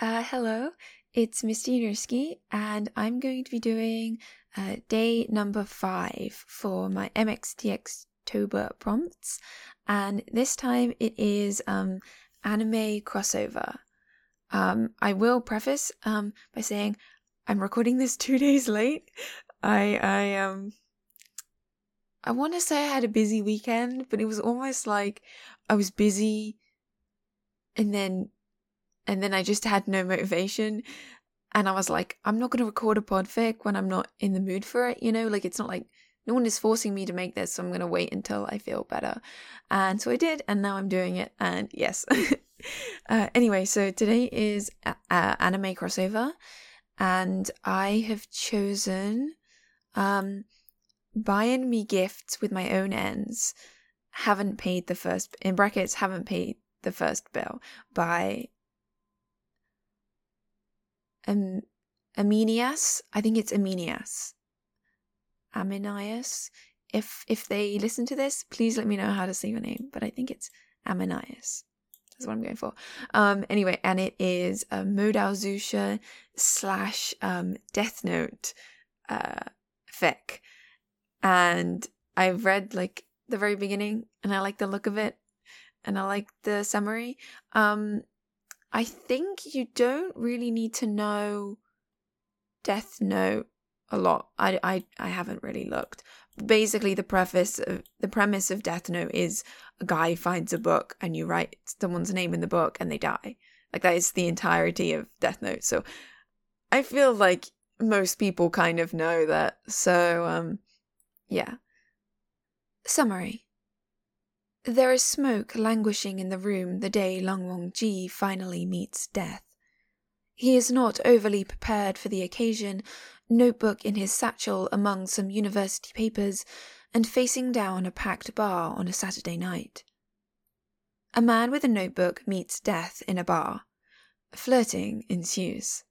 Hello, it's Misty Nurski, and I'm going to be doing day number 5 for my MXTXtober prompts, and this time it is anime crossover. I will preface by saying I'm recording this 2 days late. I want to say I had a busy weekend, but it was almost like I was busy and then I just had no motivation, and I was like, I'm not going to record a podfic when I'm not in the mood for it, like it's not like no one is forcing me to make this, so I'm going to wait until I feel better. And so I did, and now I'm doing it, and yes. Anyway, so today is anime crossover, and I have chosen buying me gifts with my own ends, haven't paid the first bill by Aminias. I think it's Aminias. If they listen to this, please let me know how to say your name, but I think it's Aminias. That's what I'm going for. Anyway, and it is a Modal Zusha / Death Note fic. And I've read like the very beginning, and I like the look of it, and I like the summary. I think you don't really need to know Death Note a lot. I haven't really looked. Basically, the premise of Death Note is a guy finds a book and you write someone's name in the book and they die. Like, that is the entirety of Death Note. So I feel like most people kind of know that. So, yeah. Summary. There is smoke languishing in the room the day Long Wong-ji finally meets death. He is not overly prepared for the occasion, notebook in his satchel among some university papers, and facing down a packed bar on a Saturday night. A man with a notebook meets death in a bar. Flirting ensues.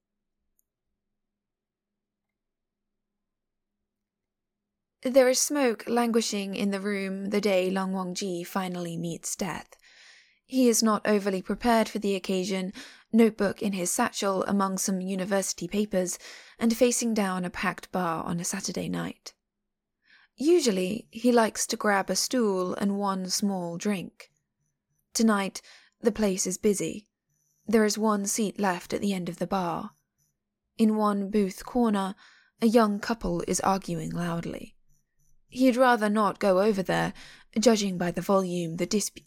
There is smoke languishing in the room the day Long Wong-ji finally meets death. He is not overly prepared for the occasion, notebook in his satchel among some university papers, and facing down a packed bar on a Saturday night. Usually, he likes to grab a stool and one small drink. Tonight, the place is busy. There is one seat left at the end of the bar. In one booth corner, a young couple is arguing loudly. He'd rather not go over there, judging by the volume the dispute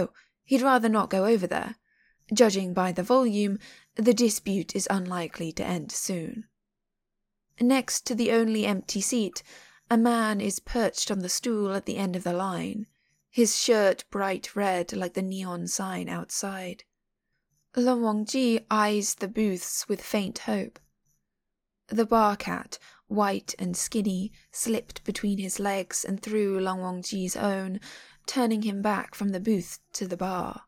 is unlikely to end soon. Next to the only empty seat, a man is perched on the stool at the end of the line, his shirt bright red like the neon sign outside. Long Wong-ji eyes the booths with faint hope. The bar cat, white and skinny, slipped between his legs and through Long Wong-ji's own, turning him back from the booth to the bar.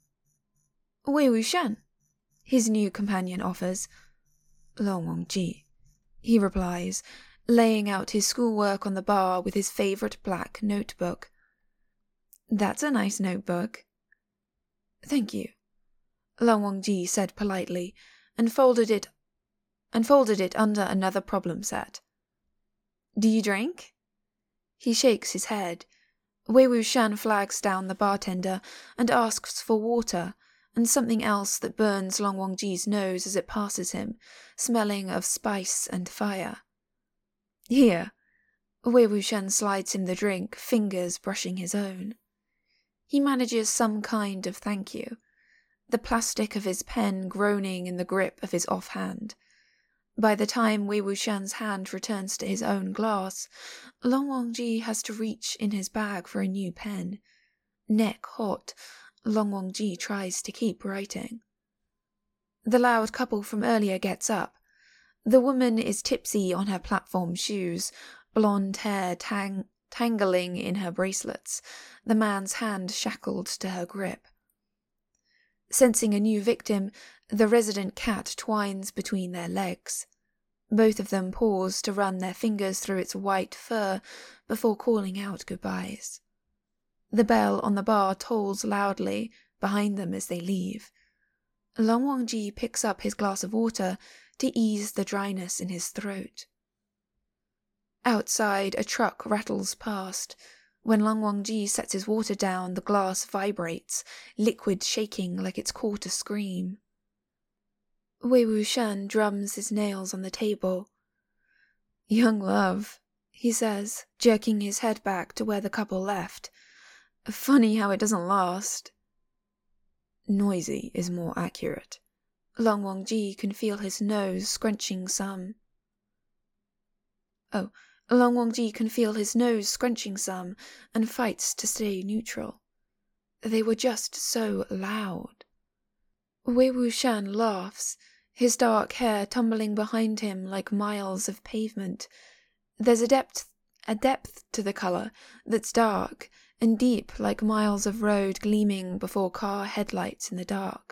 Wei Wuxian, his new companion offers. Long Wong-ji, he replies, laying out his schoolwork on the bar with his favorite black notebook. That's a nice notebook. Thank you, Long Wong-ji said politely, and folded it under another problem set. Do you drink? He shakes his head. Wei Wuxian flags down the bartender and asks for water and something else that burns Long Wong-ji's nose as it passes him, smelling of spice and fire. Here. Wei Wuxian slides him the drink, fingers brushing his own. He manages some kind of thank you, the plastic of his pen groaning in the grip of his offhand. By the time Wei Wuxian's hand returns to his own glass, Long Wong-ji has to reach in his bag for a new pen. Neck hot, Long Wong-ji tries to keep writing. The loud couple from earlier gets up. The woman is tipsy on her platform shoes, blonde hair tangling in her bracelets, the man's hand shackled to her grip. Sensing a new victim, the resident cat twines between their legs. Both of them pause to run their fingers through its white fur before calling out goodbyes. The bell on the bar tolls loudly behind them as they leave. Long Wangji picks up his glass of water to ease the dryness in his throat. Outside, a truck rattles past. When Long Wangji sets his water down, the glass vibrates, liquid shaking like it's caught a scream. Wei Wuxian drums his nails on the table. "Young love," he says, jerking his head back to where the couple left. "Funny how it doesn't last." Noisy is more accurate. Long Wangji can feel his nose scrunching some. Long Wangji can feel his nose scrunching some and fights to stay neutral. They were just so loud. Wei Wuxian laughs, his dark hair tumbling behind him like miles of pavement. There's a depth to the colour that's dark and deep like miles of road gleaming before car headlights in the dark.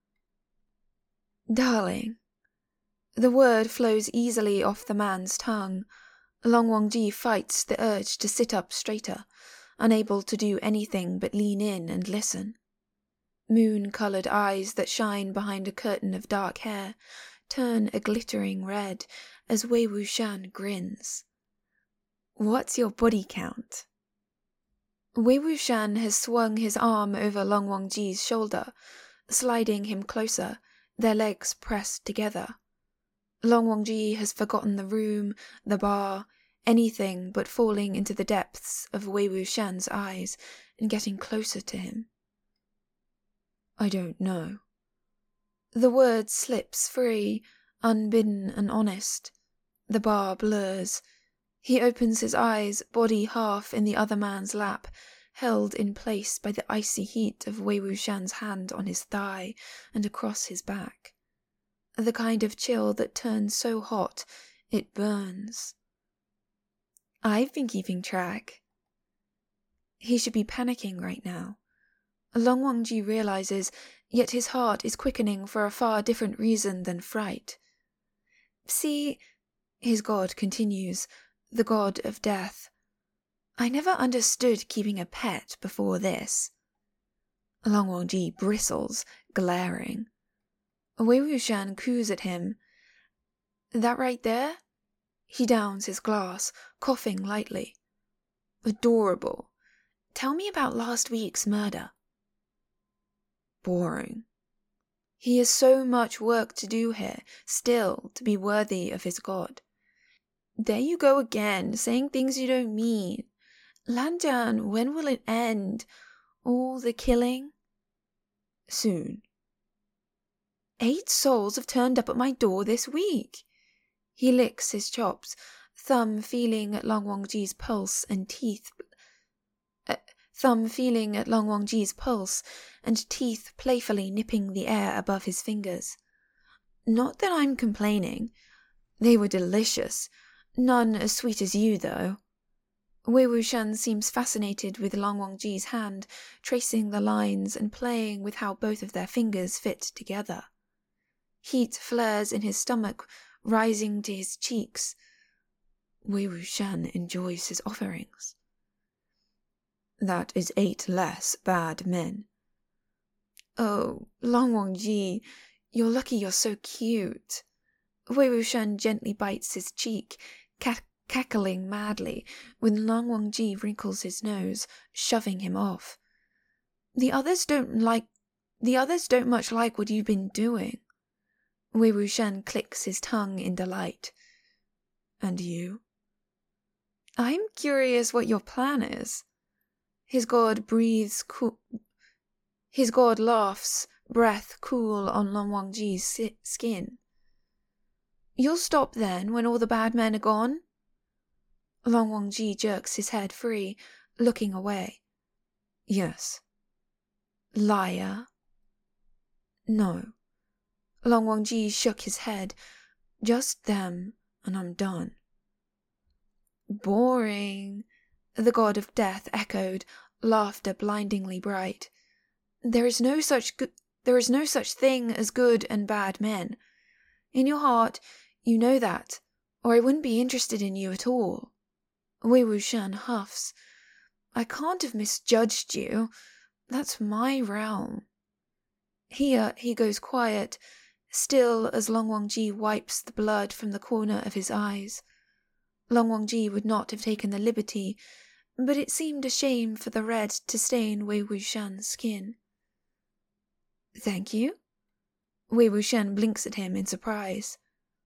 "Darling." The word flows easily off the man's tongue. Long Wangji fights the urge to sit up straighter, unable to do anything but lean in and listen. Moon-coloured eyes that shine behind a curtain of dark hair turn a glittering red as Wei Wuxian grins. "What's your body count?" Wei Wuxian has swung his arm over Long Wangji's shoulder, sliding him closer, their legs pressed together. Long Wangji has forgotten the room, the bar, anything but falling into the depths of Wei Wuxian's eyes and getting closer to him. "I don't know." The word slips free, unbidden and honest. The bar blurs. He opens his eyes, body half in the other man's lap, held in place by the icy heat of Wei Wuxian's hand on his thigh and across his back. The kind of chill that turns so hot it burns. "I've been keeping track." He should be panicking right now. Long Wangji realizes, yet his heart is quickening for a far different reason than fright. "See," his god continues, the god of death, "I never understood keeping a pet before this." Long Wangji bristles, glaring. Wei Wuxian coos at him. "That right there?" He downs his glass, coughing lightly. "Adorable. Tell me about last week's murder." "Boring." He has so much work to do here, still, to be worthy of his god. "There you go again, saying things you don't mean. Lanjian, when will it end? All the killing?" "Soon." 8 souls have turned up at my door this week." He licks his chops, thumb feeling at Long Wangji's pulse and teeth playfully nipping the air above his fingers. "Not that I'm complaining. They were delicious. None as sweet as you, though." Wei Wuxian seems fascinated with Long Wangji's hand, tracing the lines and playing with how both of their fingers fit together. Heat flares in his stomach, rising to his cheeks. Wei Wuxian enjoys his offerings. "That is 8 less bad men." "Oh, Long Wangji, you're lucky you're so cute." Wei Wuxian gently bites his cheek, cackling madly, when Long Wangji wrinkles his nose, shoving him off. The others don't much like what you've been doing." Wei Wuxian clicks his tongue in delight. "And you?" "I'm curious what your plan is." His god laughs, breath cool on Long Wangji's skin. "You'll stop then when all the bad men are gone?" Long Wangji jerks his head free, looking away. "Yes." "Liar." "No." Long Wangji shook his head. "Just them, and I'm done." "Boring," the god of death echoed, laughter blindingly bright. There is no such thing as good and bad men. In your heart, you know that, or I wouldn't be interested in you at all." Wei Wuxian huffs. "I can't have misjudged you. That's my realm." Here he goes quiet, still as Long Wangji wipes the blood from the corner of his eyes. Long Wangji would not have taken the liberty, but it seemed a shame for the red to stain Wei Wuxian's skin. "Thank you?" Wei Wuxian blinks at him in surprise.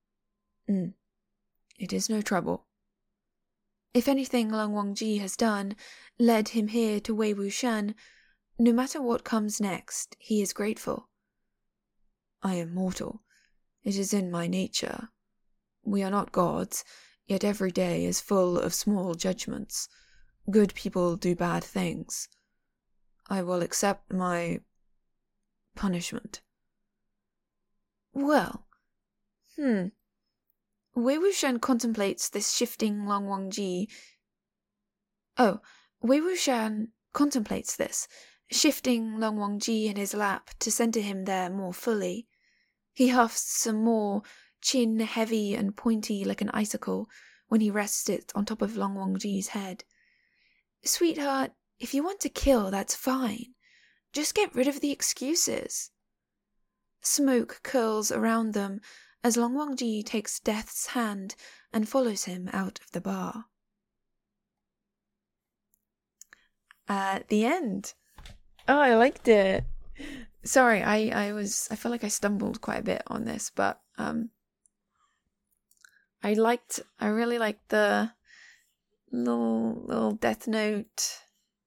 It is no trouble." If anything Long Wangji has done led him here to Wei Wuxian, no matter what comes next, he is grateful. "I am mortal. It is in my nature. We are not gods, yet every day is full of small judgments. Good people do bad things. I will accept my punishment." "Well, Wei Wuxian contemplates this shifting Long Wangji. Wei Wuxian contemplates this, shifting Long Wangji in his lap to center him there more fully. He huffs some more, chin heavy and pointy like an icicle, when he rests it on top of Long Wangji's head. "Sweetheart, if you want to kill, that's fine. Just get rid of the excuses." Smoke curls around them as Long Wangji takes Death's hand and follows him out of the bar. The end. Oh, I liked it. Sorry, I feel like I stumbled quite a bit on this, but I really liked the little Death Note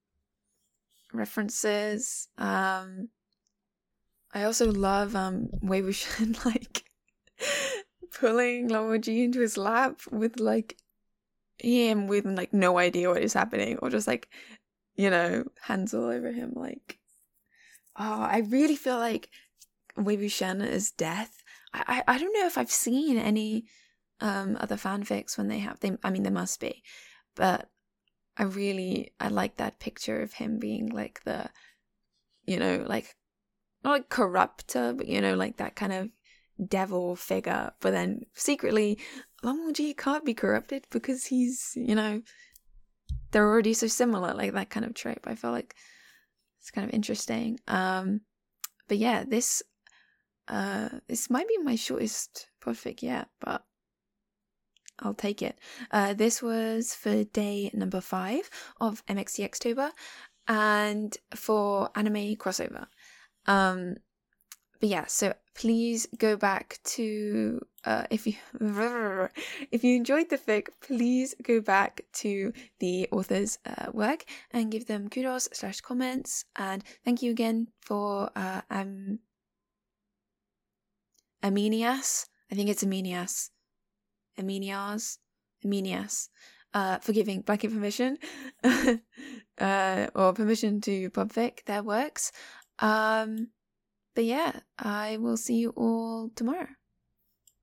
references. I also love Wei Wuxian like pulling Long Wangji into his lap with like him with like no idea what is happening, or just like, hands all over him. Like, I really feel like Wei Wuxian is Death. I don't know if I've seen any other fanfics when they have them. I mean, there must be, but I like that picture of him being like the, like not like corruptor, but like that kind of devil figure. But then secretly, Long Wangji can't be corrupted because he's, they're already so similar, like that kind of trope. I feel like it's kind of interesting. But yeah, this might be my shortest podfic yet, but I'll take it. This was for day number 5 of MXDXtober and for anime crossover. But yeah, so please go back to if you enjoyed the fic, please go back to the author's work and give them kudos / comments. And thank you again for Aminias. I think it's Aminias, for giving blanket permission or permission to pubfic their works. But yeah, I will see you all tomorrow.